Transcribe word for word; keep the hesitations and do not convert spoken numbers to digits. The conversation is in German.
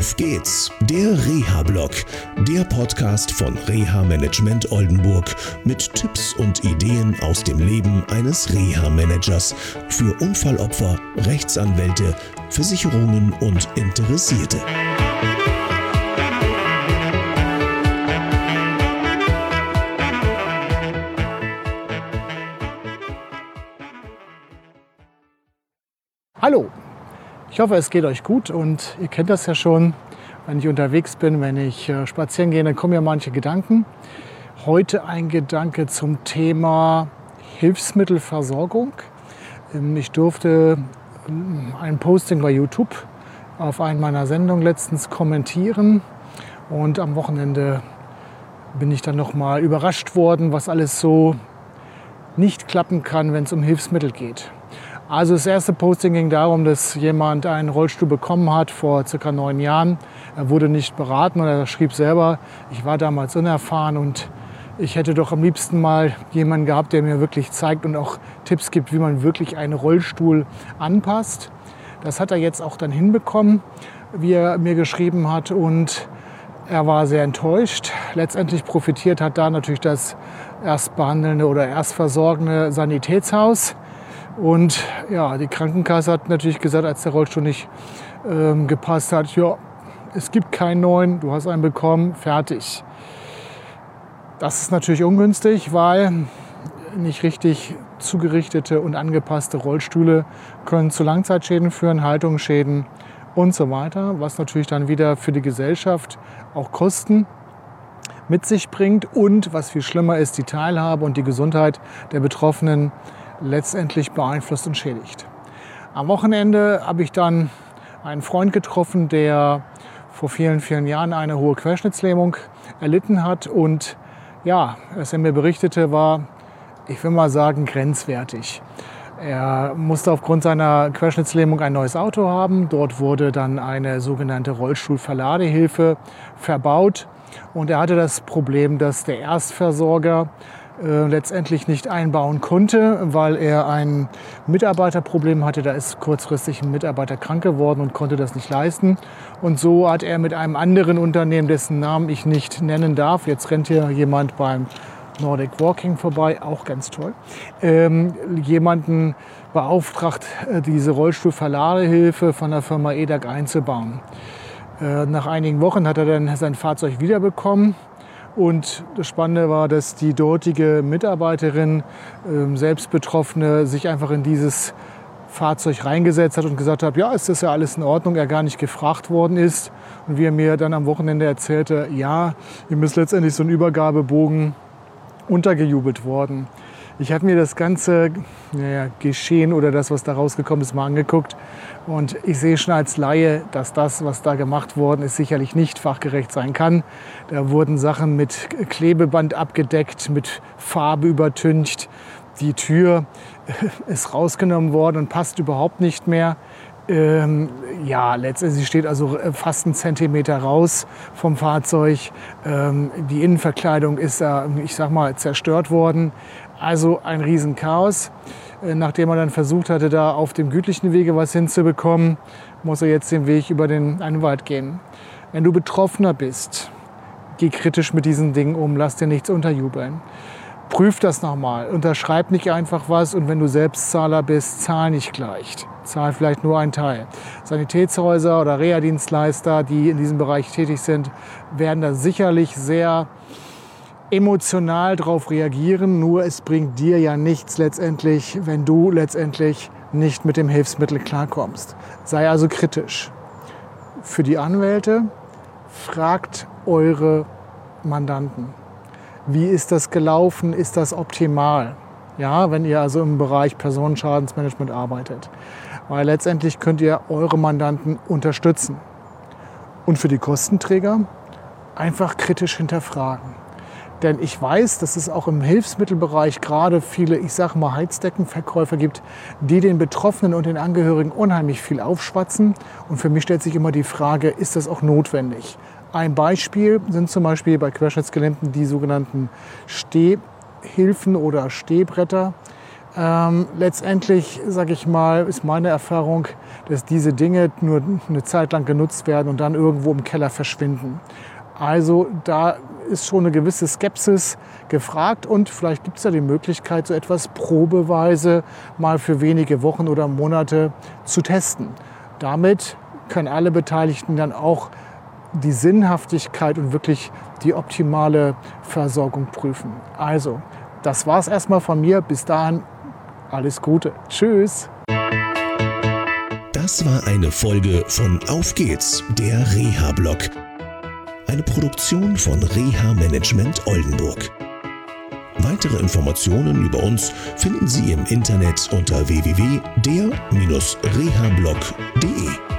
Auf geht's, der Reha-Blog, der Podcast von Reha Management Oldenburg mit Tipps und Ideen aus dem Leben eines Reha-Managers für Unfallopfer, Rechtsanwälte, Versicherungen und Interessierte. Hallo, ich hoffe, es geht euch gut und ihr kennt das ja schon, wenn ich unterwegs bin, wenn ich äh, spazieren gehe, dann kommen ja manche Gedanken. Heute ein Gedanke zum Thema Hilfsmittelversorgung. Ähm, ich durfte ähm, ein Posting bei YouTube auf einen meiner Sendungen letztens kommentieren und am Wochenende bin ich dann nochmal überrascht worden, was alles so nicht klappen kann, wenn es um Hilfsmittel geht. Also das erste Posting ging darum, dass jemand einen Rollstuhl bekommen hat vor circa neun Jahren. Er wurde nicht beraten und er schrieb selber, ich war damals unerfahren und ich hätte doch am liebsten mal jemanden gehabt, der mir wirklich zeigt und auch Tipps gibt, wie man wirklich einen Rollstuhl anpasst. Das hat er jetzt auch dann hinbekommen, wie er mir geschrieben hat, und er war sehr enttäuscht. Letztendlich profitiert hat da natürlich das erstbehandelnde oder erstversorgende Sanitätshaus. Und ja, die Krankenkasse hat natürlich gesagt, als der Rollstuhl nicht ähm, gepasst hat, ja, es gibt keinen neuen, du hast einen bekommen, fertig. Das ist natürlich ungünstig, weil nicht richtig zugerichtete und angepasste Rollstühle können zu Langzeitschäden führen, Haltungsschäden und so weiter, was natürlich dann wieder für die Gesellschaft auch Kosten mit sich bringt und, was viel schlimmer ist, die Teilhabe und die Gesundheit der Betroffenen letztendlich beeinflusst und schädigt. Am Wochenende habe ich dann einen Freund getroffen, der vor vielen, vielen Jahren eine hohe Querschnittslähmung erlitten hat. Und ja, was er mir berichtete, war, ich will mal sagen, grenzwertig. Er musste aufgrund seiner Querschnittslähmung ein neues Auto haben. Dort wurde dann eine sogenannte Rollstuhlverladehilfe verbaut. Und er hatte das Problem, dass der Erstversorger Äh, letztendlich nicht einbauen konnte, weil er ein Mitarbeiterproblem hatte. Da ist kurzfristig ein Mitarbeiter krank geworden und konnte das nicht leisten. Und so hat er mit einem anderen Unternehmen, dessen Namen ich nicht nennen darf, jetzt rennt hier jemand beim Nordic Walking vorbei, auch ganz toll, ähm, jemanden beauftragt, diese Rollstuhlverladehilfe von der Firma E D A G einzubauen. Äh, nach einigen Wochen hat er dann sein Fahrzeug wiederbekommen. Und das Spannende war, dass die dortige Mitarbeiterin, äh, selbst Betroffene, sich einfach in dieses Fahrzeug reingesetzt hat und gesagt hat, ja, ist das ja alles in Ordnung, er gar nicht gefragt worden ist. Und wie er mir dann am Wochenende erzählte, ja, ihm ist letztendlich so ein Übergabebogen untergejubelt worden. Ich habe mir das ganze naja, Geschehen oder das, was da rausgekommen ist, mal angeguckt. Und ich sehe schon als Laie, dass das, was da gemacht worden ist, sicherlich nicht fachgerecht sein kann. Da wurden Sachen mit Klebeband abgedeckt, mit Farbe übertüncht. Die Tür ist rausgenommen worden und passt überhaupt nicht mehr. Ähm, ja, letztendlich sie steht also fast einen Zentimeter raus vom Fahrzeug. Ähm, die Innenverkleidung ist da, ich sag mal, zerstört worden. Also ein Riesenchaos. Äh, nachdem er dann versucht hatte, da auf dem gütlichen Wege was hinzubekommen, muss er jetzt den Weg über den Anwalt gehen. Wenn du Betroffener bist, geh kritisch mit diesen Dingen um, lass dir nichts unterjubeln. Prüf das nochmal, unterschreib nicht einfach was und wenn du Selbstzahler bist, zahl nicht gleich. Zahl vielleicht nur einen Teil. Sanitätshäuser oder Reha-Dienstleister, die in diesem Bereich tätig sind, werden da sicherlich sehr emotional drauf reagieren. Nur es bringt dir ja nichts letztendlich, wenn du letztendlich nicht mit dem Hilfsmittel klarkommst. Sei also kritisch. Für die Anwälte, fragt eure Mandanten. Wie ist das gelaufen? Ist das optimal? Ja, wenn ihr also im Bereich Personenschadensmanagement arbeitet. Weil letztendlich könnt ihr eure Mandanten unterstützen. Und für die Kostenträger einfach kritisch hinterfragen. Denn ich weiß, dass es auch im Hilfsmittelbereich gerade viele, ich sage mal, Heizdeckenverkäufer gibt, die den Betroffenen und den Angehörigen unheimlich viel aufschwatzen. Und für mich stellt sich immer die Frage, ist das auch notwendig? Ein Beispiel sind zum Beispiel bei Querschnittsgelähmten die sogenannten Stehhilfen oder Stehbretter. Ähm, letztendlich, sage ich mal, ist meine Erfahrung, dass diese Dinge nur eine Zeit lang genutzt werden und dann irgendwo im Keller verschwinden. Also da ist schon eine gewisse Skepsis gefragt und vielleicht gibt es ja die Möglichkeit, so etwas probeweise mal für wenige Wochen oder Monate zu testen. Damit können alle Beteiligten dann auch die Sinnhaftigkeit und wirklich die optimale Versorgung prüfen. Also, das war's erstmal von mir. Bis dahin, alles Gute. Tschüss. Das war eine Folge von Auf geht's, der Reha-Blog. Eine Produktion von Reha Management Oldenburg. Weitere Informationen über uns finden Sie im Internet unter w w w punkt der Bindestrich rehablog punkt de.